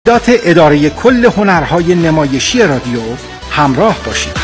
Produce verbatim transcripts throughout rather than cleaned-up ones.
دات اداره کل هنرهای نمایشی رادیو همراه باشید.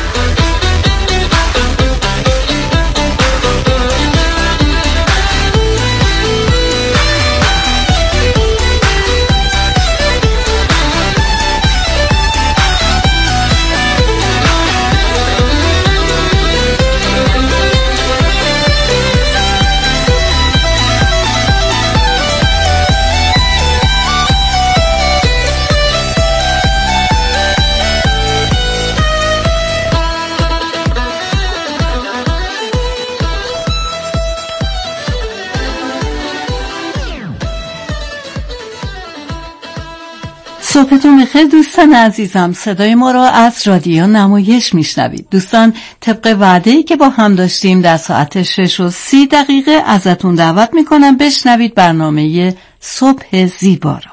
صبحتون بخیر دوستان عزیزم، صدای ما را از رادیو نمایش میشنوید. دوستان طبق وعده‌ای که با هم داشتیم در ساعت شش و سی دقیقه ازتون دعوت میکنم بشنوید برنامه صبح زیبا را.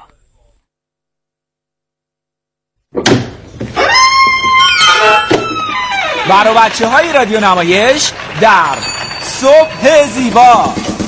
برای بچه های رادیو نمایش در صبح زیبا.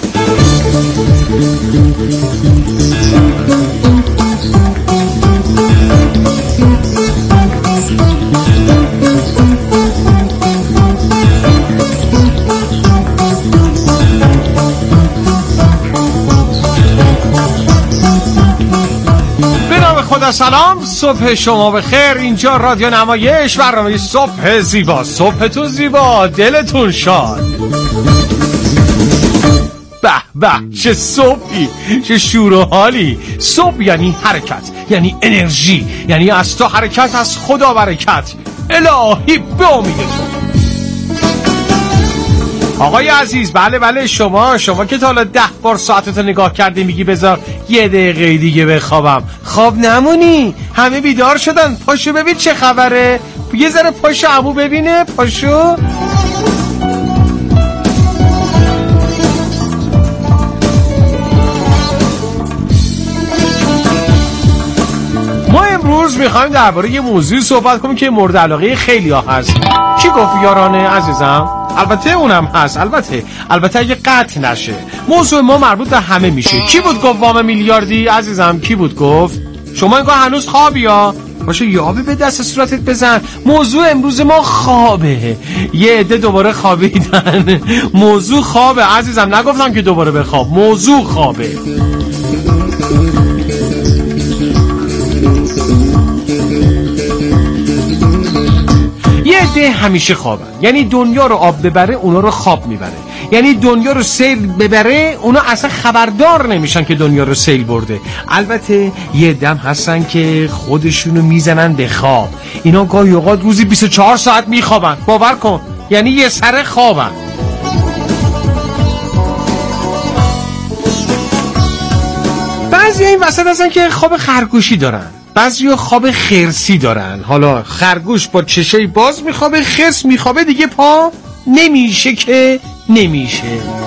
خدا سلام، صبح شما بخیر. اینجا رادیو نمایش، برنامه صبح زیبا. صبحتون زیبا، دلتون شاد. به به، چه صبحی، چه شور و حالی. صبح یعنی حرکت، یعنی انرژی، یعنی از تو حرکت، از خدا برکت. الهی به امیدتون. آقای عزیز، بله بله، شما شما که تا حالا ده بار ساعتتو نگاه کردی میگی بذار یه دقیقه دیگه بخوابم، خواب نمونی. همه بیدار شدن، پاشو ببین چه خبره. یه ذره پاشو عمو ببینه، پاشو. ما امروز میخوایم درباره یه موضوع صحبت کنیم که مورد علاقه خیلی ها هست. کی گفت یارانه عزیزم؟ البته اونم هست، البته البته اگه قطع نشه. موضوع ما مربوط به همه میشه. کی بود گفت وام میلیاردی عزیزم؟ کی بود گفت؟ شما انگار هنوز خوابی ها؟ باشه یه آبی به دست صورتت بزن. موضوع امروز ما خوابه. یه عده دوباره خوابیدن. موضوع خوابه عزیزم، نگفتم که دوباره بخواب. موضوع خوابه. یه عده همیشه خوابن، یعنی دنیا رو آب ببره اونا رو خواب میبره، یعنی دنیا رو سیل ببره اونا اصلا خبردار نمیشن که دنیا رو سیل برده. البته یه عده هم هستن که خودشونو میزنن به خواب. اینا گاهی اوقات روزی بیست و چهار ساعت میخوابن، باور کن، یعنی یه سر خوابن. بعضی این وسط هستن که خواب خرگوشی دارن، بعضی خواب خرسی دارن. حالا خرگوش با چشای باز میخوابه، خرس میخوابه دیگه پا نمیشه که نمیشه.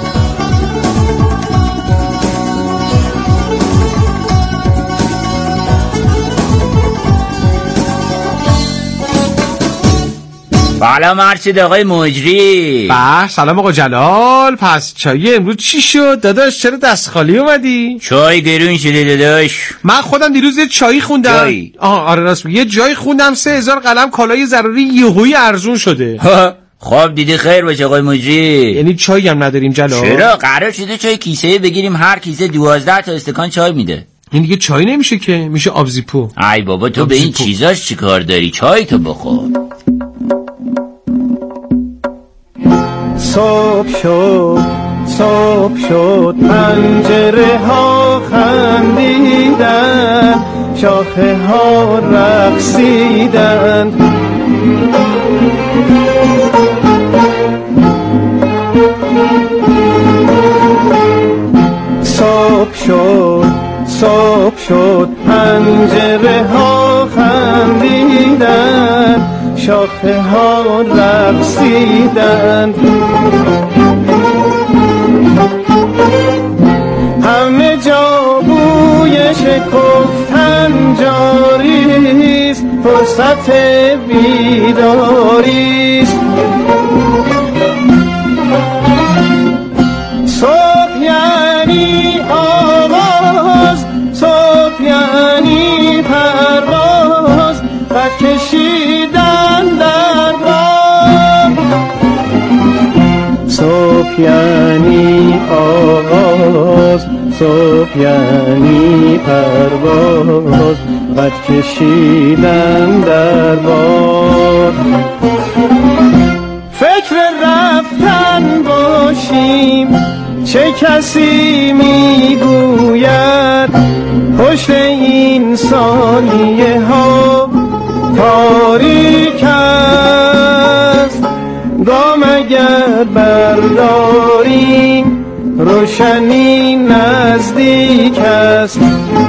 سلام مرشد آقای مجری. به سلام آقا جلال. پس چای امروز چی شد داداش؟ چرا دست خالی اومدی؟ چای گرون شده داداش. من خودم دیروز یه چایی خوندم. جایی؟ آه آره راست میگی، یه جایی خوندم سه هزار قلم کالای ضروری یهویی ارزون شده. خب دیدی خیر باشه آقای مجری. یعنی چایی هم نداریم جلال؟ چرا؟ قرار شده چای کیسه بگیریم، هر کیسه دوازده تا استکان چای میده. این دیگه چای نمیشه که، میشه آب زیپو. ای بابا تو به این چیزاش چی کار داری؟ چای تو بخور. صبح شد صبح شد پنجره ها خندیدن، شاخه ها رقصیدن. صبح شد صبح شد پنجره ها خندیدن، شاخه ها رقصیدن. همه جا بوی شکفتن جاریست، فرصت بیداریست. صبح یعنی آواز، صبح یعنی پر یعنی آغاز، صبح یعنی پرواز، قد کشیدن در باد. فکر رفتن باشیم چه کسی میگوید، پشت این ثانیه ها تاریک است. گام اگر برداریم روشنی نزدیک است.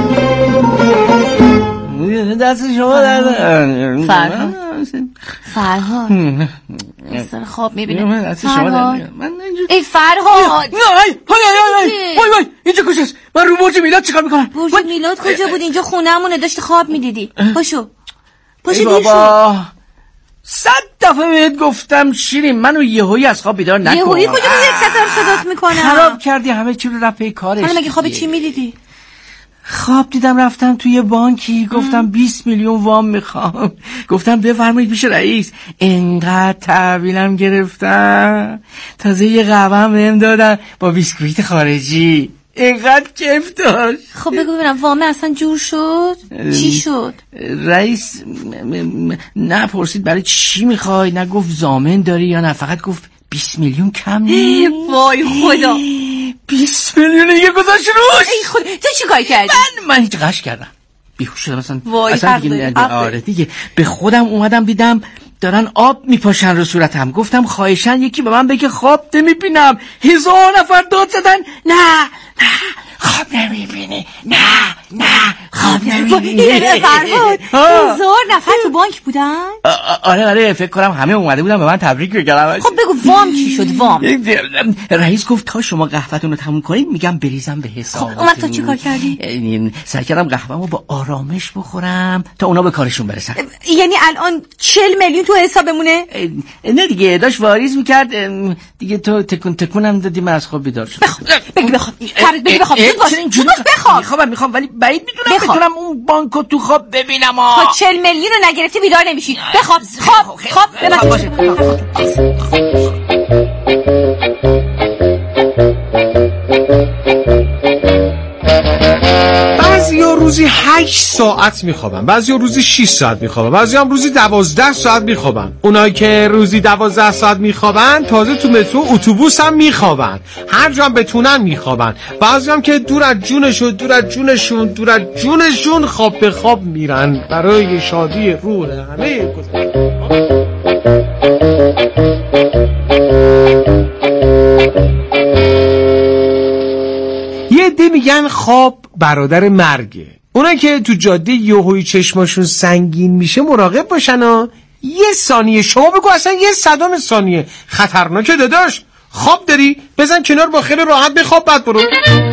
دست شما در فرهاد فرهاد سر خواب میبینه. فرهاد ای فرهاد، وای وای اینجا کجاست؟ من رو برج میلاد چیکار میکنم؟ برج میلاد کجا بود؟ اینجا خونه‌مونه، داشتی خواب میدیدی. پاشو پاشو بابا، صد دفعه بهت گفتم شیرین منو یهویی از خواب بیدار نکن. یهویی کجا بود؟ یک ستار صدات میکنم. خراب کردی همه چی رو، رفت پی کارش. حالا مگه خواب چی میدیدی؟ خواب دیدم رفتم توی بانکی، گفتم بیست میلیون وام میخوام، گفتم بفرمایید پیش رئیس. اینقدر تحویلم گرفتم، تازه یه قهوه هم بهم دادن با بیسکویت خارجی. اینقدر کیف داشت. خب بگو ببینم وامه اصلا جور شد؟ چی شد؟ رئیس نه پرسید برای چی میخوای، نه گفت ضامن داری یا نه، فقط گفت بیست میلیون کم نیست. وای خدا، بیست میلیون دیگه گذاشت روش. ای خدا، تو چی کار کردی؟ من من هیچ قش کردم، بیهوش شدم اصلا. وای اصلا دیگه آره دیگه به خودم اومدم دیدم دارن آب میپاشن رو صورتم، گفتم خواهشن یکی به من بگه خواب نمیبینم. هزار نفر داد زدن نه نه خواب نمیبینی، نه نه خواب نمیبینی. فرهاد هزار نفر تو بانک بودن؟ آره آره فکر کنم همه اومده بودن به من تبریک بگم. خب بگو وام چی شد؟ وام رئیس گفت تا شما قهوه‌تون رو تموم کنید میگم بریزم به حساب. خب اومد تا چی کار کردی؟ سعی کردم قهوه‌مو با آرامش بخورم تا اونا به کارشون برسن. یعنی الان چهل میلیون تو حسابمونه؟ نه دیگه داشت واریز میکرد دیگه، تو تکون تکونم دادی من از خواب بیدار شدم. بگو بخواب فرید، بگو بخواب زود باش بخواب. میخوام میخوام ولی بعید میدونم بتونم اون بانکو تو خواب ببینم. تا چهل میلیون رو نگرفتی بیدار نمیشی. بخواب خواب خواب باشه. بعضیا روزی هشت ساعت میخوابن، بعضیا روزی شش ساعت میخوابن، بعضیا هم روزی دوازده ساعت میخوابن. اونایی که روزی دوازده ساعت میخوابن تازه تو مترو اتوبوس هم میخوابن، هر جا هم بتونن میخوابن. بعضیا هم که دور از جونشون دور از جونشون دور از جونشون خواب به خواب میرن برای شادی روح همه گذشته. یه عده میگن خواب برادر مرگه. اونا که تو جاده یهویی چشماشون سنگین میشه مراقب باشن ها. یه ثانیه شما بگو اصلا یه صدام ثانیه خطرناکه داداش. خواب داری بزن کنار با خیلی راحت بخواب بعد برو.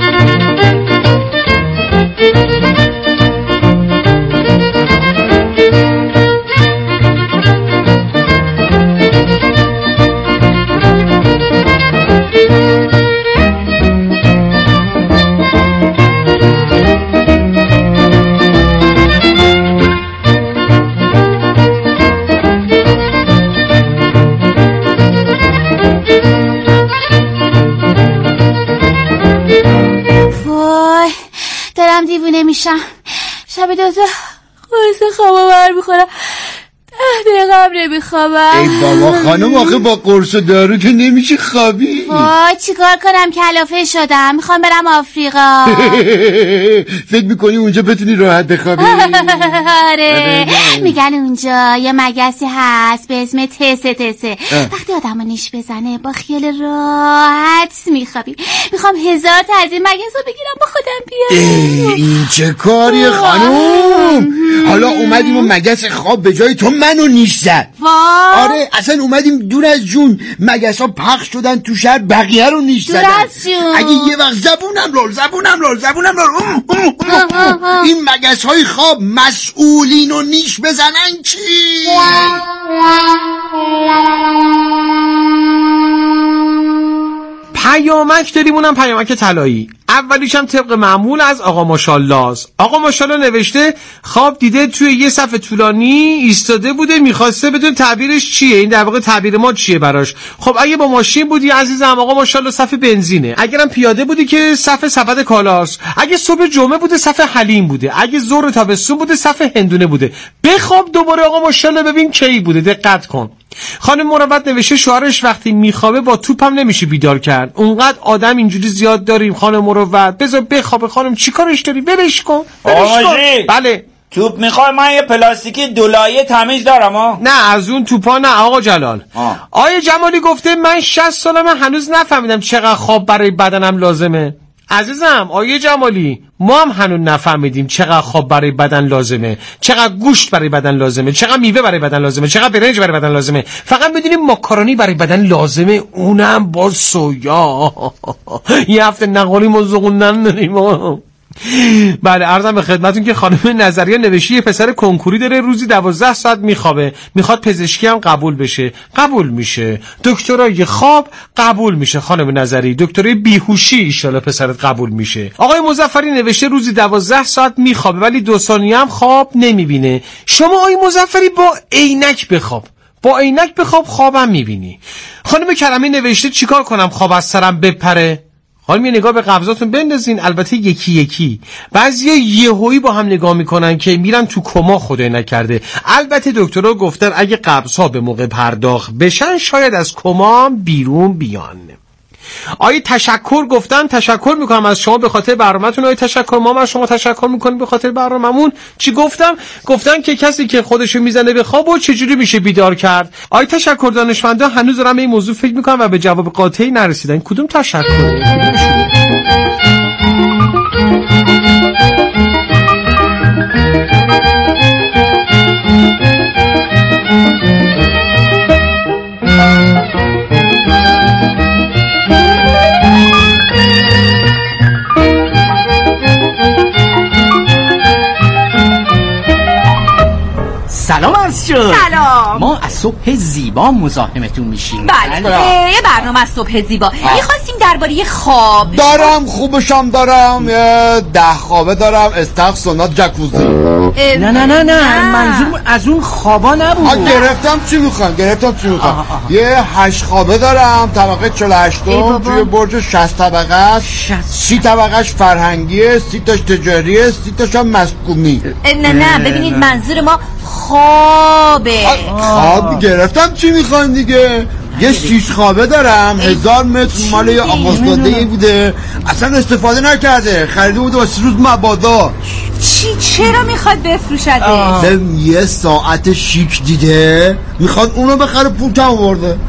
دیوونه میشم. شب دوتا قرص خوابو بر میخورم، ده دقیقه هم نمیخوابم. ای بابا خانم آخه با قرص و دارو که نمیشه خوابی. وای چیکار کنم کلافه شدم، میخوام برم آفریقا. فکر میکنی اونجا بتونی راحت بخوابی؟ آره میگن اونجا یه مگسی هست به اسم تسه تسه، وقتی آدمو نیش بزنه با خیال راحت میخوابی. میخوام هزار تا از این مگس رو بگیرم با خودم بیارم. این چه کاری خانم؟ حالا اومدیم و مگس خواب به جای تو منو نیش زد. آره اصلا اومدیم دور از جون، مگس ها پخش شدن تو شهر بقیه رو نیش زدن. اگه یه وقت زبونم لول زبونم لول زبونم لول این مگس های خواب مسئولین و نیش بزنن چی؟ پیامک داریم، اونم پیامک طلایی. اولیش هم طبق معمول از آقا ماشاءالله است. آقا ماشاءالله نوشته خواب دیده توی یه صف طولانی ایستاده بوده، میخواسته بدون تعبیرش چیه، این در واقع تعبیر ما چیه براش. خب اگه با ماشین بودی عزیزم آقا ماشاءالله صف بنزینه، اگرم پیاده بودی که صف سبد کالاست، اگه صبح جمعه بوده صف حلیم بوده، اگه ظهر تابستون بوده صف هندونه بوده. بخواب دوباره آقا ماشاءالله ببین کی بوده، دقت کن. خانم مروت نوشته شوهرش وقتی میخوابه با توپ هم نمیشه بیدار کرد. اونقدر آدم اینجوری زیاد داریم خانم مروت، بذار بخوابه خانم، چیکارش داری؟ ولش کن. بله توپ میخوای؟ من یه پلاستیکی دولایه تمیز دارم ها. نه از اون توپا نه آقا جلال. آیه جمالی گفته من شصت سالمه هنوز نفهمیدم چقدر خواب برای بدنم لازمه. عزیزم آیه جمالی ما هم هنوز نفهمیدیم چقدر خواب برای بدن لازمه، چقدر گوشت برای بدن لازمه، چقدر میوه برای بدن لازمه، چقدر برنج برای بدن لازمه. فقط میدونیم ماکارونی برای بدن لازمه، اونم با سویا. یه هفته نقالی ما زغوندن داریم. بله عرضم به خدمتون که خانم نظریه نوشته یه پسر کنکوری داره روزی دوازده ساعت میخوابه، میخواد پزشکی هم قبول بشه، قبول میشه. دکترای خواب قبول میشه خانم نظری، دکترای بیهوشی ایشالا پسرت قبول میشه. آقای مظفری نوشته روزی دوازده ساعت میخوابه ولی دو ثانیه هم خواب نمیبینه. شما آقای مظفری با عینک بخواب، با عینک بخواب خوابم میبینی. خانم کرمی نوشته چیکار کنم خواب از سرم بپره؟ حالا یه نگاه به قبضاتون بندازین، البته یکی یکی. بعضیا یهویی با هم نگاه میکنن که میرن تو کما خدای نکرده. البته دکترها گفتن اگه قبضها به موقع پرداخت بشن شاید از کما بیرون بیان. آیه تشکر گفتن تشکر میکنم از شما به خاطر برنامه‌تون. آیه تشکر ما از شما تشکر میکنیم به خاطر برنامه‌مون. چی گفتم؟ گفتن که کسی که خودشو میزنه به خواب و چجوری میشه بیدار کرد. آیه تشکر دانشمندا هنوز دارن به این موضوع فکر میکنن و به جواب قاطعی نرسیدن. کدوم تشکر؟ سلام عرض شد. سلام. ما از صبح زیبا مزاحمتون میشیم. بله یه برنامه از صبح زیبا. میخواستیم درباره خواب. دارم خوبشم دارم، یه ده خوابه دارم، استخ سونات جکوزی. نه نه نه نه منظور از اون خوابا نبود. آ گرفتم چی میخوان گرفتم چی میخوان یه هشت خوابه دارم، طبقه چهل و هشتم، توی برج شصت طبقه است. سی طبقهش فرهنگیه، سی تاش تجاریه، سی تاش هم مسکونی. نه نه ببینید منظور ما خوابه. خواب گرفتم چی میخوان دیگه. یه شیش خوابه دارم، هزار متر مال یه آقازداده بوده، اصلا استفاده نکرده، خریده بوده واسه روز مبادا. چی چرا میخواد بفروشده؟ یه ساعت شیک دیده میخواد اونو بخره، پول کم آورده.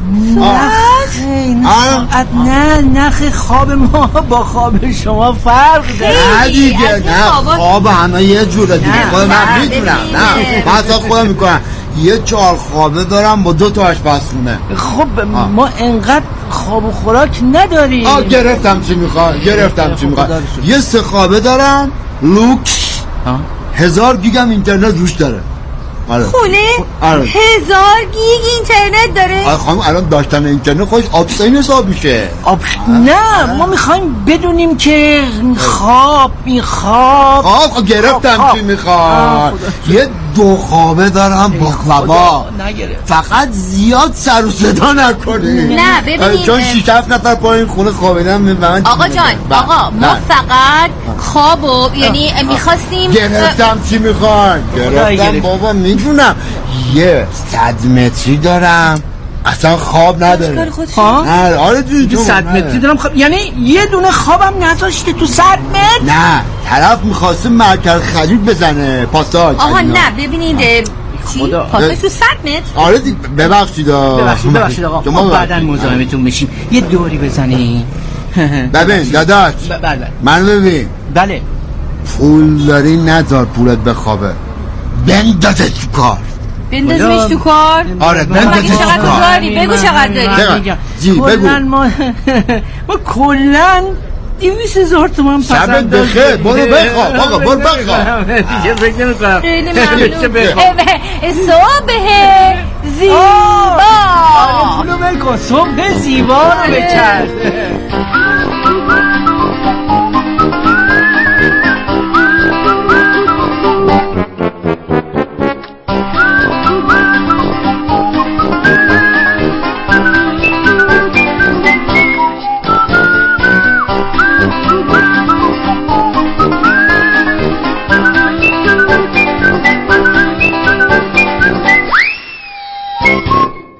نه نه نخ خواب ما با خواب شما فرق داره. نه دیگه نه خواب همه یه جوره دیگه. خود من میتونم نه من اصلا خودم میکنم یه چهار خوابه دارم با دو تا آشپزخونه. خب ما انقدر خواب و خوراک نداریم. آه گرفتم چی میخواد گرفتم چی میخواد یه سه خوابه دارم لوکس، هزار گیگم اینترنت روش داره. آره. خونه آره. هزار گیگ اینترنت داره. آره خانم الان داشتن اینترنت خودش آبسین حساب میشه. آب... نه ما میخوایم بدونیم که خواب این خواب خواب گرفتم چی میخواد. یه دو خوابه دارم باقلوا، فقط زیاد سر و صدا نکنی. نه ببینید چون شیش هفت نفر پایین خونه خوابیدن من. آقا جان آقا ما فقط خوابو یعنی میخواستیم. گرفتم چی میخواد گرفتم بابا میدونم یه صد متری دارم اصلا خواب نداره. نه آره تو صد متری دارم خواب، یعنی یه دونه خوابم نذاشته تو صد متر. نه طرف میخواسته مرکز خرید بزنه پاساژ. آها نه ببینید چی پاساژ تو صد متر. آره ببخشید ببخشید ببخشید آقا ما بعداً مزاحمتون میشیم. یه دوری بزنی. ببین داداش بله من ببین بله پول داری نذار پولت بخوابه، بندازش تو کار. بندازیش تو کار؟ آره بندازیش تو کار. بگو چقدر داری. جی بگو. ما ما کلن دویست هزار تومن پسند داشت. شبت بخیر برو بخواب آقا برو بخواب. دیگه فکر نمی‌کنم. خیلی ممنون. صبح زیبا. آره پولو بکن صبح زیبا رو بکرد.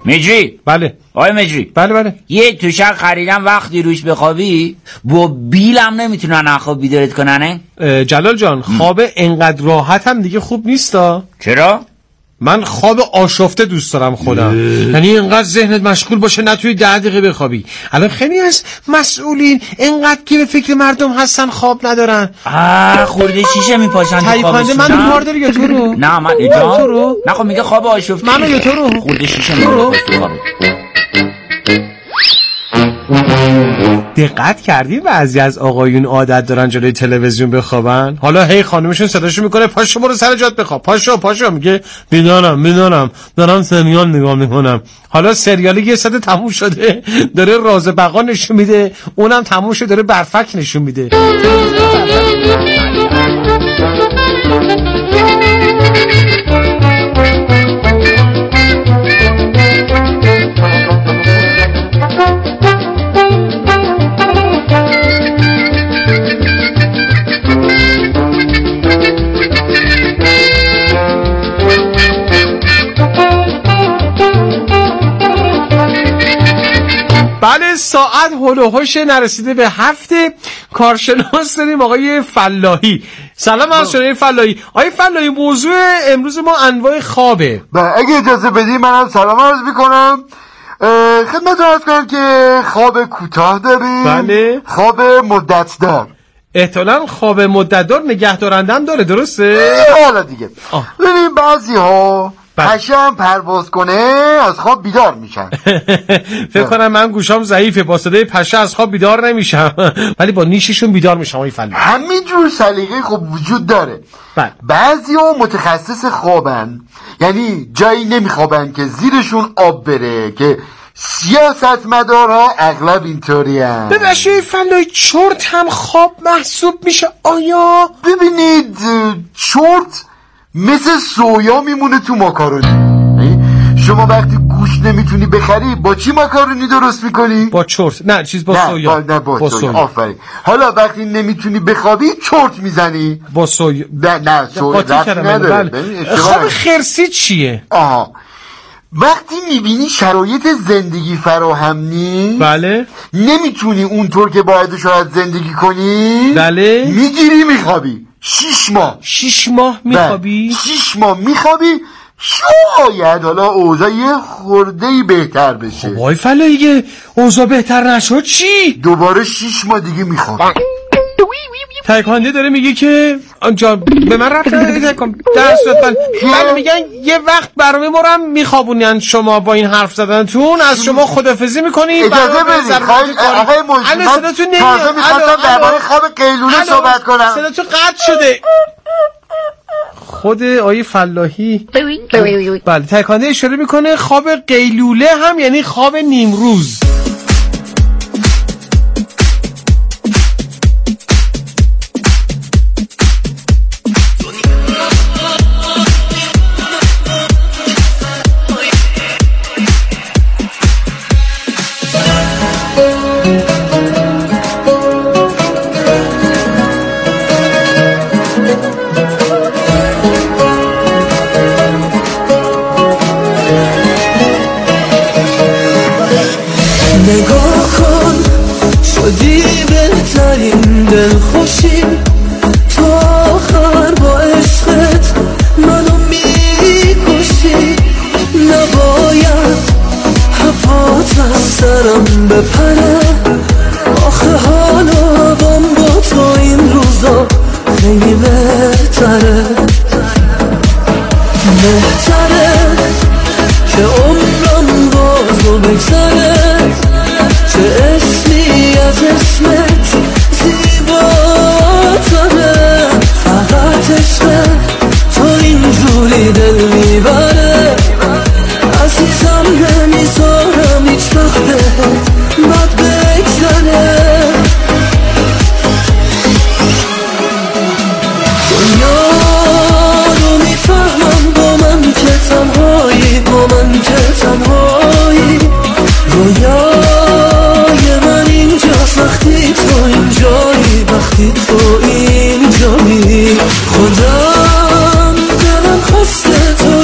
مجری. بله. آقای مجری. بله بله. یه توشک خریدم وقتی روش بخوابی با بیلم نمیتونن خواب بیدارت کننه. جلال جان خواب انقدر راحت هم دیگه خوب نیستا. چرا؟ من خواب آشفته دوست دارم خودم. یعنی اینقدر ذهنت مشغول باشه نتوی ده دقیقه بخوابی. الان خیلی از مسئولین اینقدر که به فکر مردم هستن خواب ندارن. آه خورده شیشه میپاشن تو خوابشون. من کار داری یا تو رو؟ نه من ایجا تو رو. نه خب میگه خواب آشفته. من یا تو رو؟ خورده شیشه میپاشن. دقت کردی بعضی از آقایون عادت دارن جلوی تلویزیون بخوابن؟ حالا هی خانومشون صداشو میکنه پاشو برو سر جات بخواب، پاشو پاشو، میگه بیدارم میدونم دارم سریال نگاه میکنم. حالا سریالی یه ساعت تموم شده داره راز بقا نشون میده، اونم تموم شده داره برفک نشون میده. بله ساعت هول و هوش نرسیده به هفته. کارشناس داریم آقای فلاحی. سلام از شما فلاحی. آقای فلاحی موضوع امروز ما انواع خوابه. بله اگه اجازه بدی منم سلام عرض میکنم خدمت عرض کنم که خواب کوتاه داریم. بله. خواب مدت دار. احتمالاً خواب مدت دار نگه دارنده هم داره، درسته؟ حالا دیگه ببین بعضی ها پشه هم پرواز کنه از خواب بیدار میشن. فکر کنم من گوشام ضعیفه، با صدای پشه از خواب بیدار نمیشم ولی با نیششون بیدار میشم. آقای فلاحی همینجور سلیقه خب وجود داره. بعضی ها متخصص خوابن، یعنی جایی نمیخوابن که زیرشون آب بره، که سیاستمدارها اغلب اینطوری هم. ببخشید فلاحی چرت هم خواب محسوب میشه آیا؟ ببینید چرت مثل سویا میمونه تو ماکارونی. شما وقتی گوش نمیتونی بخری با چی ماکارونی درست میکنی؟ با چرت. نه چیز با سویا. نه با, با سویا. آفرین. حالا وقتی نمیتونی بخوابی چرت میزنی با سویا. نه نه سویا نداره. خواب خرسی چیه؟ آها وقتی میبینی شرایط زندگی فراهم نیست، بله، نمیتونی اونطور که باید شاید زندگی کنی، بله، میگیری میخوابی. شیش ماه شیش ماه میخوابی؟ شیش ماه میخوابی، شاید حالا اوضاع یه خورده‌ای بهتر بشه. وای فلاحی اوضاع بهتر نشد چی؟ دوباره شیش ماه دیگه میخوابی. تایکوانده داره میگه که آنجا به من رفتن تایکوان درس دادن. من میگن یه وقت برنامه ما رو هم میخوابونین، شما با این حرف زدنتون از شما خدافظی میکنی. اجازه بدید آقای مجری من تازه میخواستم درباره خواب قیلوله صحبت کنم. صداتون قطع شده. خود آقای فلاحی بله تایکوانده اشاره میکنه خواب قیلوله هم یعنی خواب نیمروز. نگاه کن شدی بهترین دلخوشی تا آخر با عشقت منو میکشی. نباید هوات از سرم بپره، آخه حالا بام با تو این روزا خیلی بهتره. بهتره که عمرم بازو بگذره، چه اسمی از اسمت زیباتره. فقط عشقت تو اینجوری دل میبره، عزیزم نمیذارم هیچ وقت بد بگذره. دنیا رو میفهمم با من که تنهایی، با من که تنهایی. رویای من اینجاست وقتی تو اینجایی، وقتی تو اینجایی. خودم دلم خواسته تو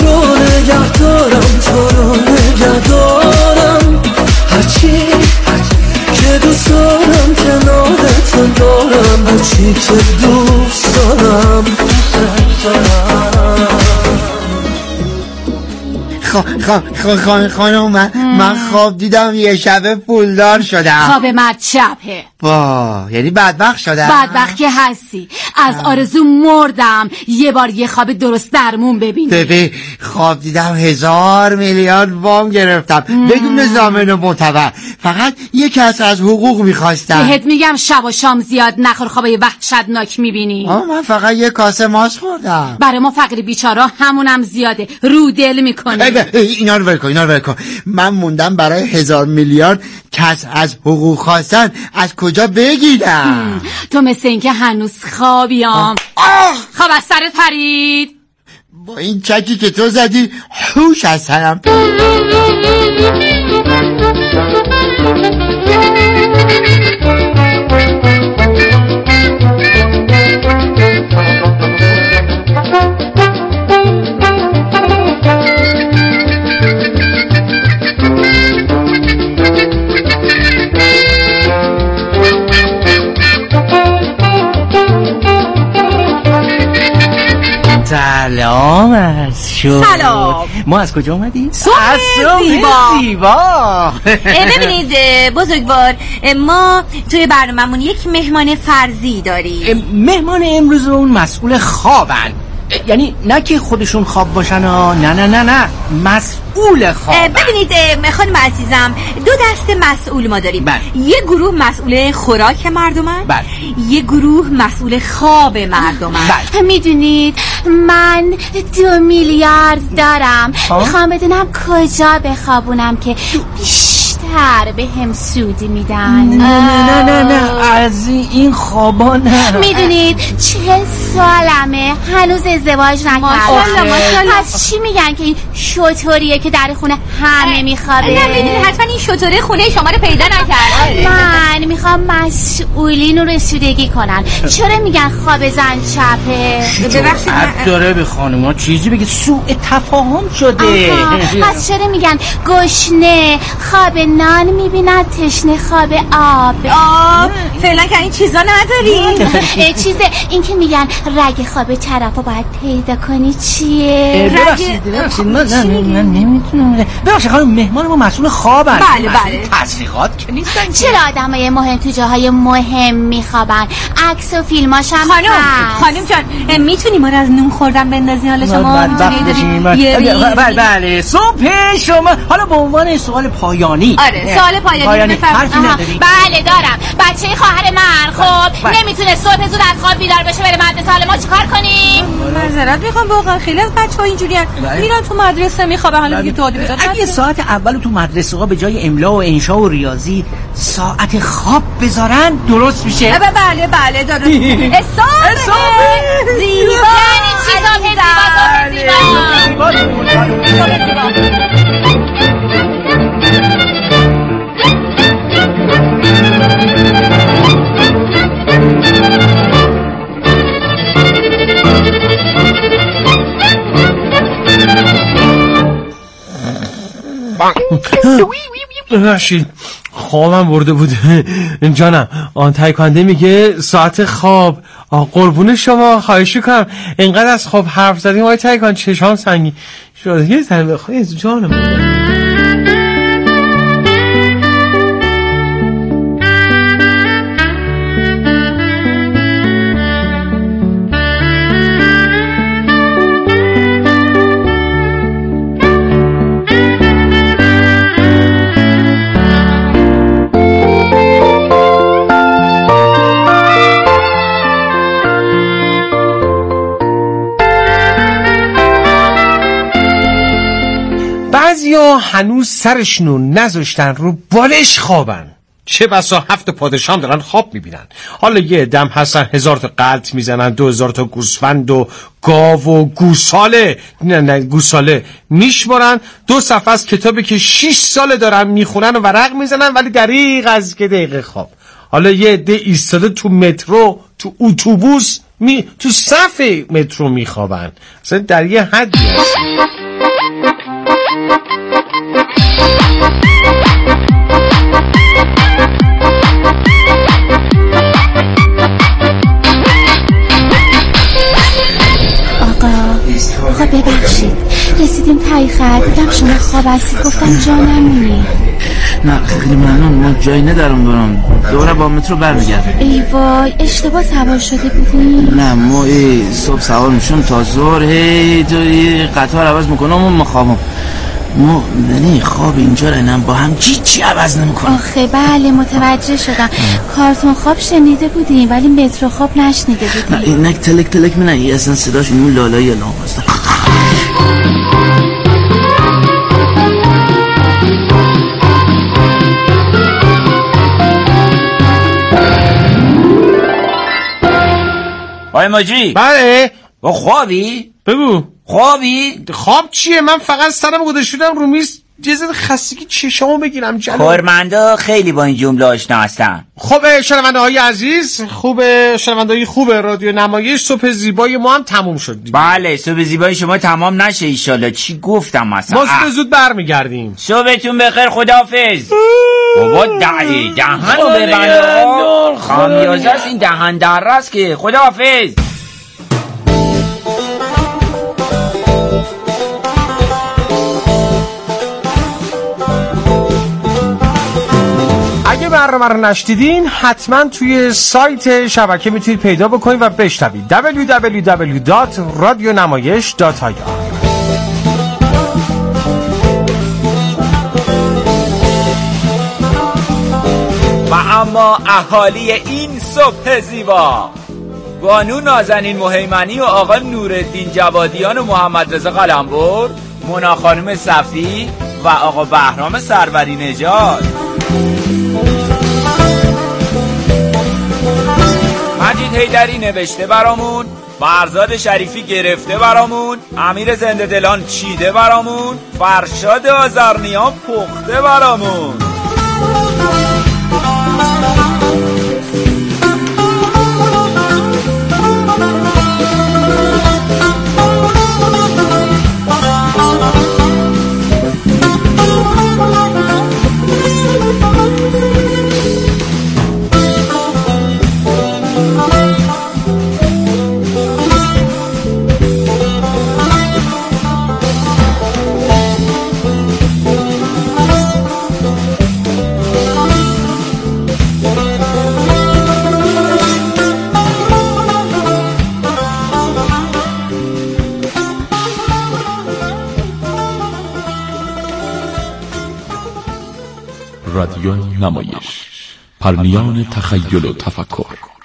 خانم من من خواب دیدم یه شب پولدار شدم. خواب مرد چپه. با یعنی بدبخت شدم. بدبخت که هستی. از آرزو مردم یه بار یه خواب درست درمون ببینی. ببین خواب دیدم هزار میلیارد وام گرفتم بدون ضامن و معتبر، فقط یک کس از حقوق میخواستم. بهت میگم شب و شام زیاد نخور، خوابای وحشتناک میبینی. آه من فقط یه کاسه ماست خوردم. برای ما فقر بیچارا همونم زیاده، رو دل میکنی. اینا رو ول کن اینا رو ول کن. من موندم برای هزار میلیارد کس از حقوق خواستن از کجا بگیرم؟ تو مثل این که هنوز خوابیام. خواب از سرت پرید. با این چکی که تو زدی هوش از سرم. سلام از شو. سلام. ما از کجا اومدیم؟ صبح زیبا. زیبا. ببینید بزرگوار، ما توی برنامه‌مون یک مهمان فرضی داریم. مهمان امروز اون مسئول خوابن، یعنی نه که خودشون خواب باشن ها، نه نه نه نه مسئول خواب. ببینید خانم عزیزم، دو دسته مسئول ما داریم. بله. یه گروه مسئول خوراک مردمن، بله. یه گروه مسئول خواب مردمن. بله. میدونید من دو میلیارد دارم، میخوام بدونم کجا بخوابونم که بیشتر به هم سودی میدن. نه نه نه نه از این خوابا نه. میدونید چه سالمه هنوز ازدواج نکردم. ماشاءالله ماشاءالله. پس چی میگن که این شطوریه که در خونه همه میخوابه؟ نه میدونید حتما این شطوره خونه شما رو پیدا نکرد. من میخوام مسئولین رو رسیدگی کنن. چرا میگن خواب زن چپه؟ ببخشید حد داره به خانوما چیزی بگه، سوء تفاهم شده. پس چرا میگن گشنه خواب نان میبیند، تشنه خواب آب؟ آب فعلا که این چیزا نداریم. چیزه این که میگن رگ خواب طرفو باید پیدا کنی چیه؟ ببخشید ببخشید من نه نه نمیتونم. ببخشید خانم مهمان ما مسئول خوابن. بله بله. تسلیحات که نیستن. چرا آدمای مهم تو جاهای مهم میخوابن؟ عکس و فیلماش هم خانم خانم جان میتونی ما رو از نون خوردن بندازی؟ حالا شما بله بله صبح شما. حالا به عنوان سوال پایانی. آره سوال پایانی بفرمایید. بله دارم. بچه خواهر من خب نمیتونه صبح زود از خواب بیدار بشه بره مدرسه، حالا ما چیکار کنیم؟ معذرت میخوام واقعا خیلی از بچه‌ها اینجوریان، میرن تو مدرسه میخوابن، حالا دیگه تو بزاد. اگه ساعت اول تو مدرسه ها به جای املا و انشا و ریاضی ساعت خواب بذارن درست میشه. بله بله درست. حساب زیبا. یعنی چی زیبا زیبا؟ ببخشید خوابم برده بود جانم. آن تایکانده میگه ساعت خواب. قربون شما خواهش کنم، اینقدر از خواب حرف زدیم آقای تایکان چشام سنگی شده. یه ذره بخوای جانم. بعضیا هنوز سرشونو نذاشتن رو بالش خوابن، چه بسا هفت پادشاه دارن خواب میبینن. حالا یه دم هستن هزار تا قلط میزنن، دو هزار تا گوسفند و گاو و گوساله نه نه گوساله میشمارن. دو صفحه از کتابی که شش ساله دارن میخونن و ورق میزنن، ولی دقیق از که دقیقه خواب. حالا یه عده ایستاده تو مترو، تو اتوبوس، می تو صف مترو میخوابن. اصلا در یه حدی هست. آقا آقا ببخشید رسیدیم تایی خط دیدم شما خواب هستید گفتم جا نمونی. نه خیلی ممنون، ما جایی ندارم برم، دوباره با مترو برمیگردم. ای وای اشتباه سوار شده بودیم. نه ما ای صبح سوار میشم تا ظهر هی تو قطار عوض میکنم و مخابم ما نه خواب اینجا رنم با هم چی چی عوض نمیکنم. آخه بله متوجه شدم. کارتون خواب شنیده بودیم ولی مترو خواب نشنیده بودیم. نه اینک تلک تلک منه ای اصلا صداش اینون لالایی الان هستم. آی ماجی. بله. با خوابی؟ بگو. خوابی؟ خواب چیه؟ من فقط سرم گذاشتم رو میز جزء خستگی چشامو بگیرم جلو. کارمندا خیلی با این جمله آشنا هستن. خب شنونده های عزیز، خوب شنونده های خوب رادیو نمایش، صبح زیبای ما هم تموم شد دیگه. بله صبح زیبای شما تمام نشه ایشالله. چی گفتم مثلا؟ ما صبح زود برمیگردیم. صبحتون بخیر، خداحافظ. بابا دهی دهنو ببند آقا، خامیازه است این دهن درست که. خداحافظ. اگه برنامه رو نشنیدین حتما توی سایت شبکه میتونید پیدا بکنید و بشنوید دبلیو دبلیو دبلیو دات رادیو نمایش دات آی آر. و اما اهالی این صبح زیبا، بانو نازنین مهیمنی و آقا نورالدین جوادیان و محمد رضا قلمبر، مونا خانم صفی و آقا بهرام سروری نژاد، مجید حیدری نوشته برامون، فرزاد شریفی گرفته برامون، امیر زنده دلان چیده برامون، فرشاد آذرنیان پخته برامون. رادیو نمایش، پرنیان تخیل و تفکر.